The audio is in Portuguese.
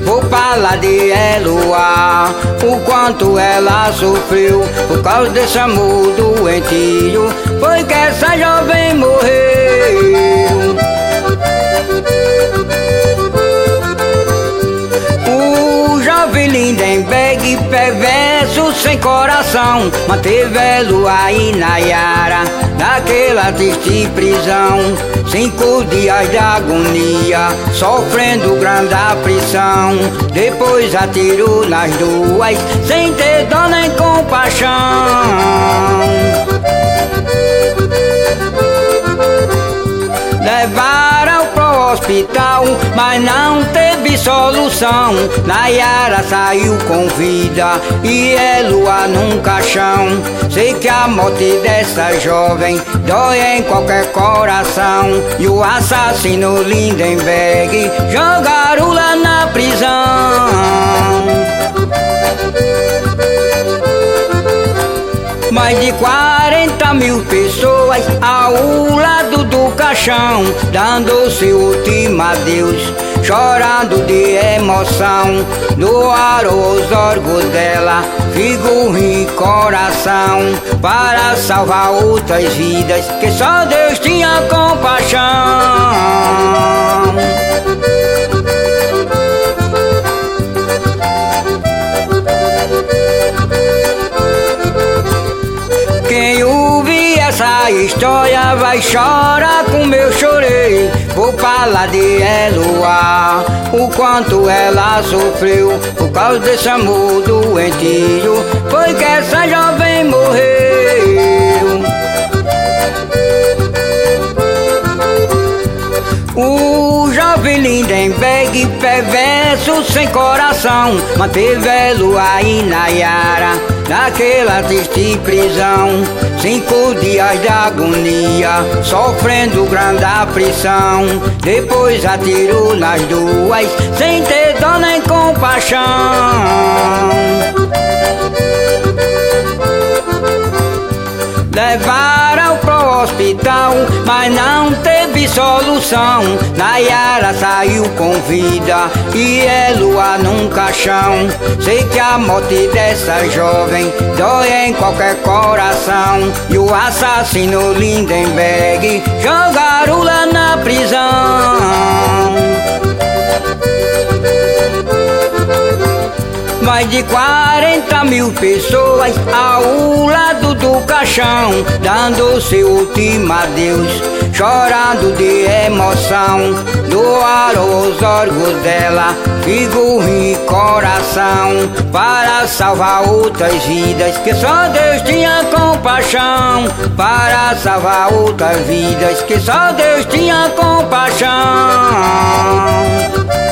vou falar de Eloá, o quanto ela sofreu por causa desse amor doentio, foi que essa jovem morreu. O jovem Lindenberg, perverso sem coração, manteve Eloá e Nayara naquela triste prisão. 5 dias de agonia, sofrendo grande aflição. Depois atirou nas duas, sem ter dó nem compaixão. Levaram pro hospital, mas não teve solução. Nayara saiu com vida e Eloá num caixão. Sei que a morte dessa jovem dói em qualquer coração. E o assassino Lindenberg jogaram lá na prisão. Mais de 40 mil pessoas ao lado do caixão, dando seu último adeus, chorando de emoção. Doaram os órgãos dela, fígado e coração, para salvar outras vidas que só Deus tinha compaixão. Quem ouvir essa história vai chorar como eu chorei. Vou falar de Eloá, o quanto ela sofreu por causa desse amor doentio, foi que essa jovem morreu. O jovem Lindenberg, perverso sem coração, manteve Eloá e Nayara naquela triste prisão. 5 dias de agonia, sofrendo grande aflição. Depois atirou nas duas, sem ter dó nem compaixão. Levaram pro hospital, mas não teve solução. Nayara saiu com vida e Eloá num caixão. Sei que a morte dessa jovem dói em qualquer coração. E o assassino Lindenberg jogaram lá na prisão. Mais de 40 mil pessoas ao lado do caixão, dando seu último adeus, chorando de emoção. Doaram os órgãos dela, fígado e coração, para salvar outras vidas que só Deus tinha compaixão. Para salvar outras vidas que só Deus tinha compaixão.